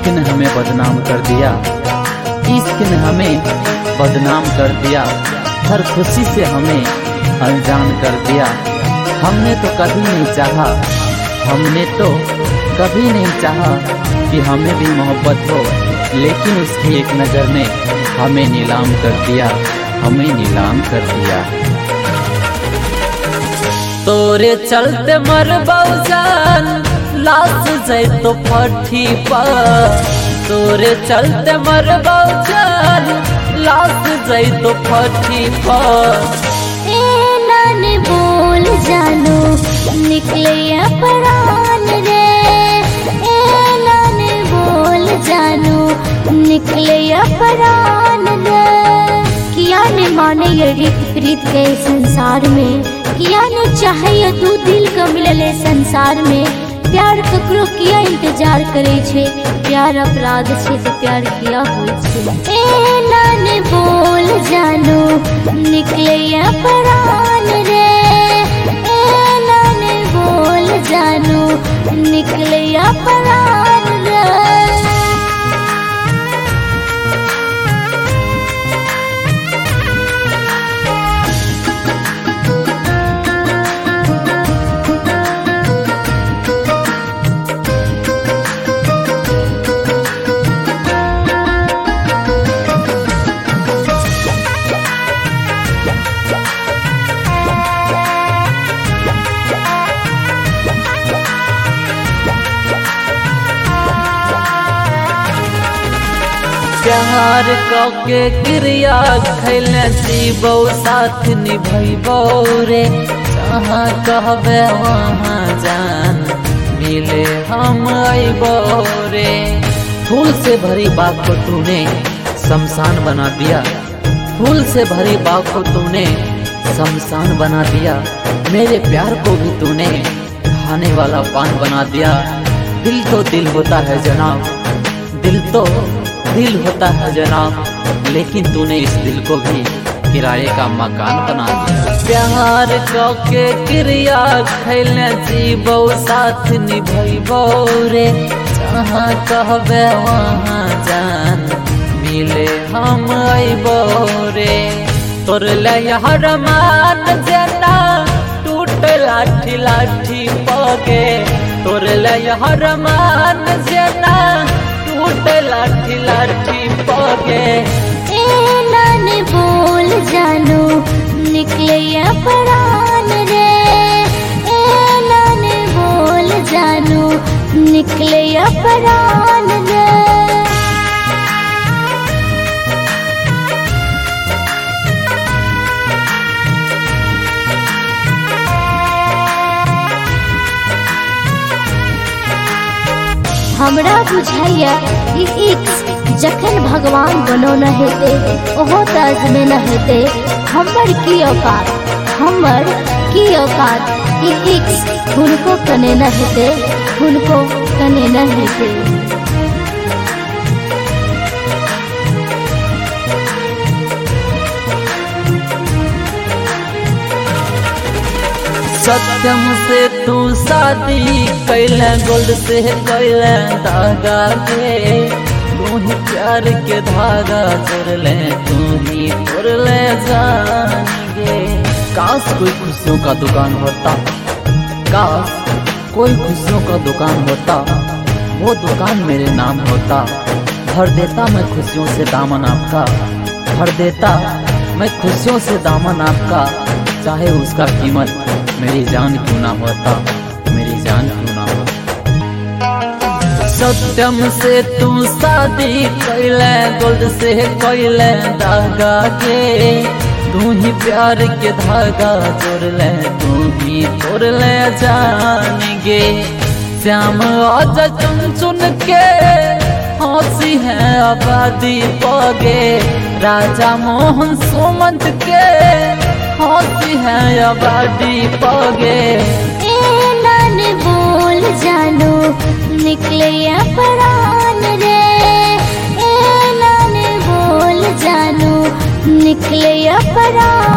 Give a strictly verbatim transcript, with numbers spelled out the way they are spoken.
इश्क ने हमें बदनाम कर दिया, इश्क ने हमें बदनाम कर दिया, हर खुशी से हमें अनजान कर दिया। हमने तो कभी नहीं चाहा, हमने तो कभी नहीं चाहा कि हमें भी मोहब्बत हो, लेकिन उसकी एक नज़र ने हमें नीलाम कर दिया, हमें नीलाम कर दिया। तोरे चलते मर जान लाश जाए तो फटी पर, तोरे चलते मर जान लाश जाए तो फटी पर। ए बोल जानू निकले प्राण रे, ए नाने बोल जानू निकले प्राण रे। किया ने माने ये रीत प्रीत के संसार में, किया ने चाहे तू दिल का मिलले संसार में। प्यार ककरो किया इंतजार करे छे, प्यार अपराध छे तो प्यार किया होय छे। ए नाने बोल जानू निकले प्राण रे, ए नाने बोल जानू निकले प्राण रे। प्यार के क्रिया खैले जीवो साथ निभैबो रे, जहाँ कहबे वहाँ जान मिले हम अइबो रे। फूल से भरी बाग को तूने शमशान बना दिया, फूल से भरी बाग को तूने शमशान बना दिया। मेरे प्यार को भी तूने खाने वाला पान बना दिया। दिल तो दिल होता है जनाब, दिल तो दिल होता है जनाब, लेकिन तूने इस दिल को भी किराए का मकान बना दिया। प्यार के क्रिया खैले जीवो साथ निभैबो रे, जहाँ कहबे वहाँ जान मिले हम अइबो रे। तोर लहर मान जना टूटे लाठी लाठी पगे, तोर लहर मान जना टूटे लाठी लाठी पगे। ए नाने बोल जानू निकले प्राण रे, ए नाने बोल जानू निकले प्राण रे। हमरा बुझाइया कि इक्स जखन भगवान बनो न हेते ओहो तर्ज में न हेते। हमर की औकात, हमर की औकात कि इक्स हुनको कने न हेते, हुनको कने न हेते। सत्यम से तू शादी कैले, गोल्ड से कैले धागा के, तू ही प्यार के धागा जोड़ले, तू ही तोड़ले जानेंगे। काश कोई खुशियों का दुकान होता, काश कोई खुशियों का दुकान होता, वो दुकान मेरे नाम होता। भर देता मैं खुशियों से दामन आपका, भर देता मैं खुशियों से दामन आपका, चाहे उसका कीमत मेरी जान क्यों ना होता, मेरी जान क्यों ना होता। सत्यम से तू शादी कैले, गोल्ड से कैले धागा के, तू ही प्यार के धागा जोड़ले, तू ही तोड़ले जानेंगे। श्याम आज चुन चुन के हंसी है आबादी पगे, राजा मोहन सुमंत के हंसी है आबादी पगे। ए नाने बोल जानू निकले प्राण रे, ए नाने बोल जानू निकले प्राण।